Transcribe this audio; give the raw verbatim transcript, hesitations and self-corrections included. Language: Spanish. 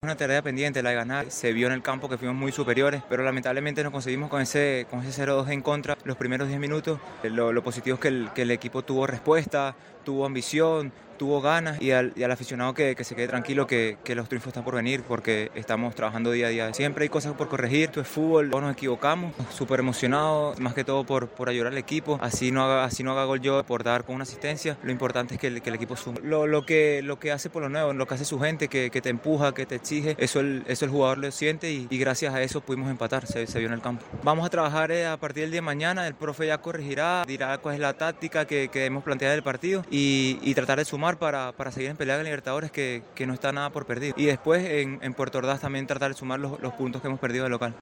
una tarea pendiente, la de ganar. Se vio en el campo que fuimos muy superiores, pero lamentablemente nos conseguimos con ese, con ese cero dos en contra los primeros diez minutos. Lo, lo positivo es que el, que el equipo tuvo respuesta, tuvo ambición, tuvo ganas, y al, y al aficionado que, que se quede tranquilo que, que los triunfos están por venir, porque estamos trabajando día a día. Siempre hay cosas por corregir, esto es fútbol, todos nos equivocamos, súper emocionado, más que todo por, por ayudar al equipo, así no, haga, así no haga gol yo, por dar con una asistencia, lo importante es que el, que el equipo sume. Lo, lo, que, lo que hace por lo nuevo, lo que hace su gente, que, que te empuja, que te exige, eso el, eso el jugador lo siente, y, y gracias a eso pudimos empatar, se, se vio en el campo. Vamos a trabajar eh, a partir del día de mañana, el profe ya corregirá, dirá cuál es la táctica que, que hemos planteado del partido, y, y tratar de sumar para, para seguir en pelea en Libertadores, que, que no está nada por perdido. Y después en, en Puerto Ordaz también tratar de sumar los, los puntos que hemos perdido de local.